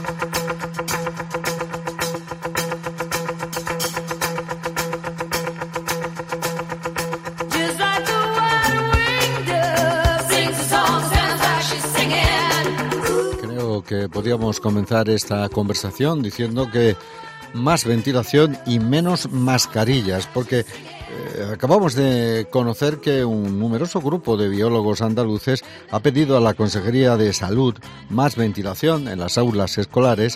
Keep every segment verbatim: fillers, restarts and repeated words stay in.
Que podríamos comenzar esta conversación diciendo que más ventilación y menos mascarillas, porque eh, acabamos de conocer que un numeroso grupo de biólogos andaluces ha pedido a la Consejería de Salud más ventilación en las aulas escolares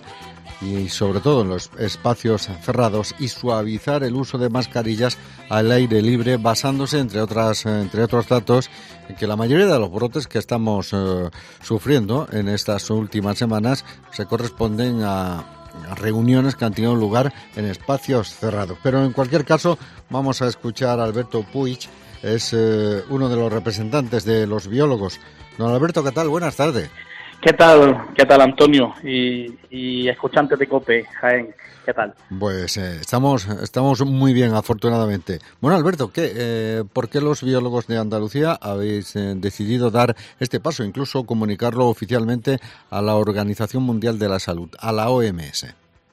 y sobre todo en los espacios cerrados y suavizar el uso de mascarillas al aire libre, basándose entre otras entre otros datos en que la mayoría de los brotes que estamos eh, sufriendo en estas últimas semanas se corresponden a, a reuniones que han tenido lugar en espacios cerrados. Pero en cualquier caso vamos a escuchar a Alberto Puig, es eh, uno de los representantes de los biólogos. Don Alberto, ¿qué tal? Buenas tardes. ¿Qué tal? ¿Qué tal, Antonio? Y, y escuchantes de COPE, Jaén, ¿qué tal? Pues eh, estamos estamos muy bien, afortunadamente. Bueno, Alberto, ¿qué, eh, ¿por qué los biólogos de Andalucía habéis eh, decidido dar este paso, incluso comunicarlo oficialmente a la Organización Mundial de la Salud, a la O M S?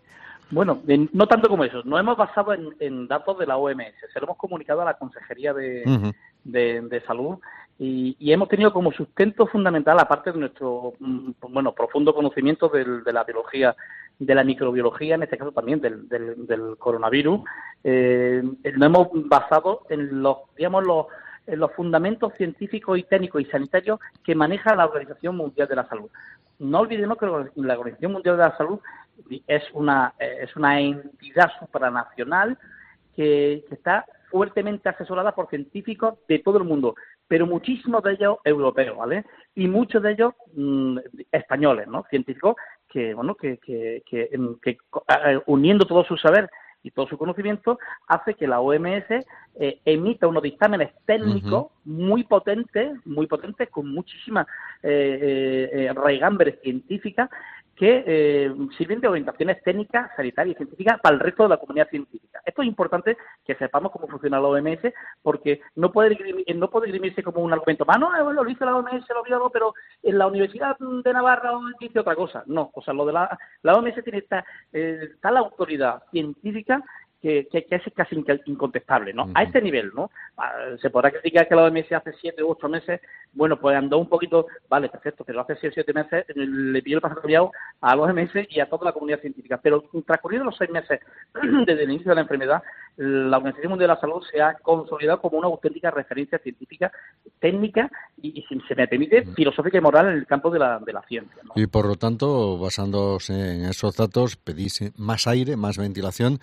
Bueno, no tanto como eso. Nos hemos basado en, en datos de la O M S. Se lo hemos comunicado a la Consejería de, uh-huh. de, de Salud. Y, y hemos tenido como sustento fundamental, aparte de nuestro bueno profundo conocimiento del, de la biología, de la microbiología, en este caso también del, del, del coronavirus, eh, nos hemos basado en los, digamos, los, en los fundamentos científicos y técnicos y sanitarios que maneja la Organización Mundial de la Salud. No olvidemos que la Organización Mundial de la Salud es una, es una entidad supranacional que, que está fuertemente asesorada por científicos de todo el mundo, pero muchísimos de ellos europeos, ¿vale? Y muchos de ellos mmm, españoles, ¿no? Científicos que, bueno, que, que, que, que, que uniendo todo su saber y todo su conocimiento, hace que la O M S eh, emita unos dictámenes técnicos uh-huh. muy potentes, muy potentes, con muchísima eh, eh, raigambre científica, que eh, sirven de orientaciones técnicas, sanitarias y científicas para el resto de la comunidad científica. Esto es importante que sepamos cómo funciona la O M S, porque no puede no puede esgrimirse como un argumento más, no, bueno, lo dice la O M S, lo vio, pero en la Universidad de Navarra dice otra cosa. No, o sea, lo de la, la O M S tiene esta, eh, tal autoridad científica que, que, que es casi incontestable, ¿no? Uh-huh. A este nivel, ¿no? Se podrá criticar que la O M S hace siete u ocho meses, bueno, pues andó un poquito, vale, perfecto, pero hace siete o siete meses le pidió el paso cambiado a la O M S y a toda la comunidad científica. Pero transcurridos los seis meses desde el inicio de la enfermedad, la Organización Mundial de la Salud se ha consolidado como una auténtica referencia científica, técnica y, y si se me permite, filosófica y moral en el campo de la, de la ciencia, ¿no? Y por lo tanto, basándose en esos datos, pedís más aire, más ventilación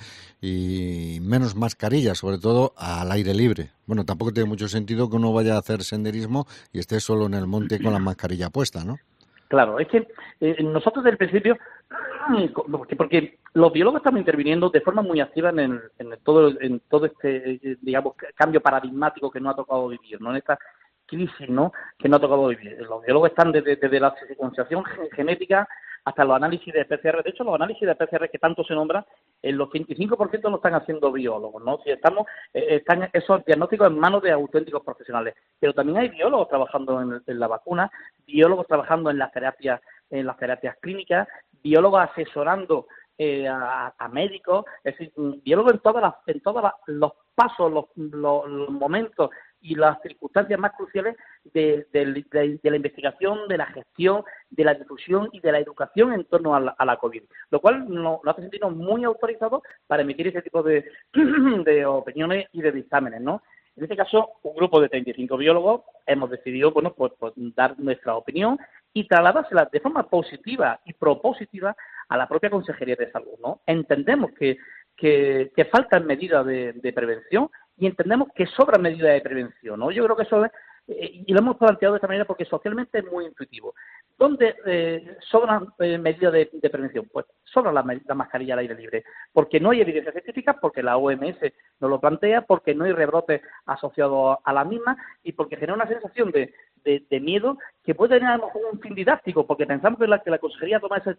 y menos mascarillas, sobre todo al aire libre. Bueno, tampoco tiene mucho sentido que uno vaya a hacer senderismo y esté solo en el monte con la mascarilla puesta, ¿no? Claro, es que eh, nosotros desde el principio, porque, porque los biólogos estamos interviniendo de forma muy activa en, el, en el todo en todo este, eh, digamos, cambio paradigmático que nos ha tocado vivir, ¿no? En esta crisis, ¿no?, que nos ha tocado vivir. Los biólogos están desde, desde la secuenciación genética hasta los análisis de P C R. De hecho, los análisis de P C R que tanto se nombran, el ochenta y cinco por ciento lo están haciendo biólogos, ¿no? Si estamos, eh, están esos diagnósticos en manos de auténticos profesionales. Pero también hay biólogos trabajando en, en la vacuna, biólogos trabajando en las terapias, en las terapias clínicas, biólogos asesorando eh, a, a médicos, es decir, biólogos en todas las, en todos los pasos, los, los, los momentos y las circunstancias más cruciales de, de, de, de la investigación, de la gestión, de la difusión y de la educación en torno a la, a la COVID, lo cual nos, nos hace sentirnos muy autorizados para emitir ese tipo de, de opiniones y de dictámenes, ¿no? En este caso, un grupo de treinta y cinco biólogos hemos decidido, bueno, pues, pues dar nuestra opinión y trasladársela de forma positiva y propositiva a la propia Consejería de Salud, ¿no? Entendemos que, que, que faltan medidas de, de prevención y entendemos que sobran medidas de prevención, ¿no? Yo creo que eso es, eh, y lo hemos planteado de esta manera porque socialmente es muy intuitivo. ¿Dónde eh, sobran eh, medidas de, de prevención? Pues sobra la, la mascarilla al aire libre, porque no hay evidencia científica, porque la O M S no lo plantea, porque no hay rebrotes asociados a la misma y porque genera una sensación de, de, de miedo que puede tener a lo mejor un fin didáctico, porque pensamos que la, que la Consejería toma esa decisión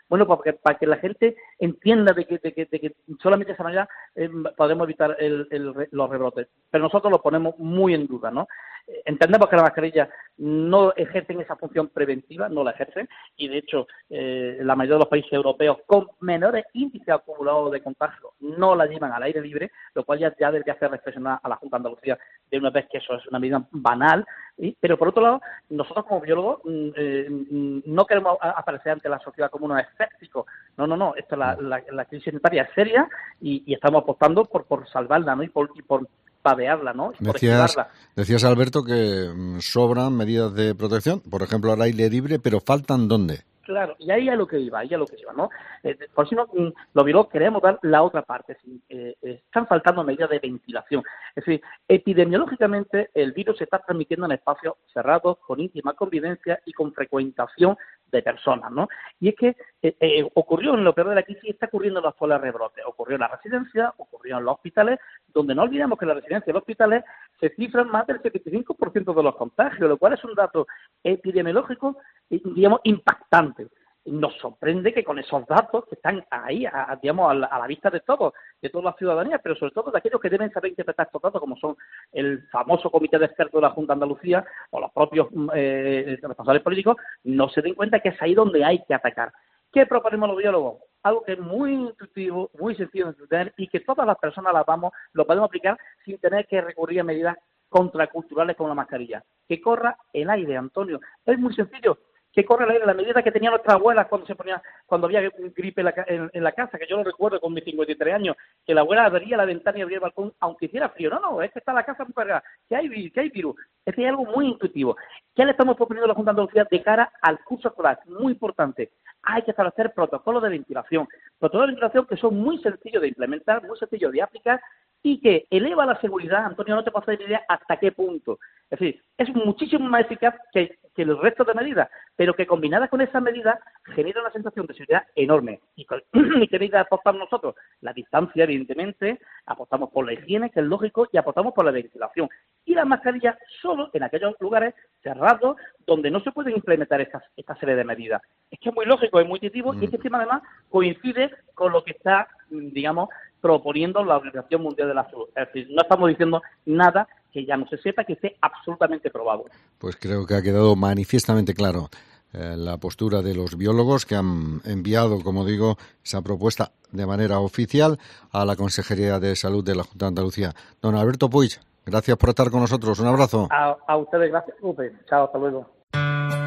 Bueno, para que, para que la gente entienda de que, de que, de que solamente de esa manera eh, podemos evitar el, el, los rebrotes. Pero nosotros lo ponemos muy en duda, ¿no? Entendemos que las mascarillas no ejercen esa función preventiva, no la ejercen, y de hecho eh, la mayoría de los países europeos con menores índices acumulados de contagio no la llevan al aire libre, lo cual ya, ya debería hacer reflexionar a la Junta de Andalucía de una vez que eso es una medida banal. ¿sí? Pero por otro lado, nosotros como biólogos eh, no queremos aparecer ante la sociedad como unos escépticos. No, no, no, esto la, la, la crisis sanitaria es seria y, y estamos apostando por, por salvarla, ¿no? Y por, y por padearla, ¿no? Y decías, decías, Alberto, que sobran medidas de protección, por ejemplo, al aire libre, pero ¿faltan dónde? Claro, y ahí a lo que iba, ahí a lo que iba, ¿no? Eh, por si no, los biólogos queremos dar la otra parte. ¿sí? Eh, están faltando medidas de ventilación. Es decir, epidemiológicamente el virus se está transmitiendo en espacios cerrados, con íntima convivencia y con frecuentación de personas, ¿no? Y es que eh, eh, ocurrió en lo peor de la crisis y está ocurriendo en los actuales rebrotes. Ocurrió en las residencias, ocurrió en los hospitales, donde no olvidemos que en las residencias y los hospitales se cifran más del setenta y cinco por ciento de los contagios, lo cual es un dato epidemiológico, digamos, impactante. Nos sorprende que con esos datos que están ahí, a, digamos, a la, a la vista de todos, de toda la ciudadanía, pero sobre todo de aquellos que deben saber interpretar estos datos, como son el famoso comité de expertos de la Junta de Andalucía o los propios eh, responsables políticos, no se den cuenta que es ahí donde hay que atacar. ¿Qué proponemos los biólogos? Algo que es muy intuitivo, muy sencillo de entender y que todas las personas las vamos, lo podemos aplicar sin tener que recurrir a medidas contraculturales como la mascarilla. Que corra el aire, Antonio. Es muy sencillo. Que corre el aire, la medida que tenían nuestras abuelas cuando se ponía, cuando había gripe en la, en, en la casa, que yo lo recuerdo con mis cincuenta y tres años, que la abuela abría la ventana y abría el balcón, aunque hiciera frío. No, no, es que está la casa muy cargada, que hay, que hay virus. Es que hay algo muy intuitivo. ¿Qué le estamos proponiendo a la Junta de Andalucía de cara al curso escolar? Muy importante. Hay que establecer protocolos de ventilación. Protocolos de ventilación que son muy sencillos de implementar, muy sencillos de aplicar y que eleva la seguridad. Antonio, no te puedo hacer idea hasta qué punto. Es decir, es muchísimo más eficaz que, que el resto de medidas, pero que combinadas con esas medidas genera una sensación de seguridad enorme. ¿Y qué medida apostamos nosotros? La distancia, evidentemente, apostamos por la higiene, que es lógico, y apostamos por la ventilación. Y las mascarillas solo en aquellos lugares cerrados donde no se pueden implementar estas, esta serie de medidas. Es que es muy lógico, es muy intuitivo, mm. y este tema además coincide con lo que está, digamos, proponiendo la Organización Mundial de la Salud. Es decir, no estamos diciendo nada que ya no se sepa, que esté absolutamente probado. Pues creo que ha quedado manifiestamente claro eh, la postura de los biólogos que han enviado, como digo, esa propuesta de manera oficial a la Consejería de Salud de la Junta de Andalucía. Don Alberto Puig, gracias por estar con nosotros. Un abrazo. A, a ustedes, gracias. Chao, hasta luego.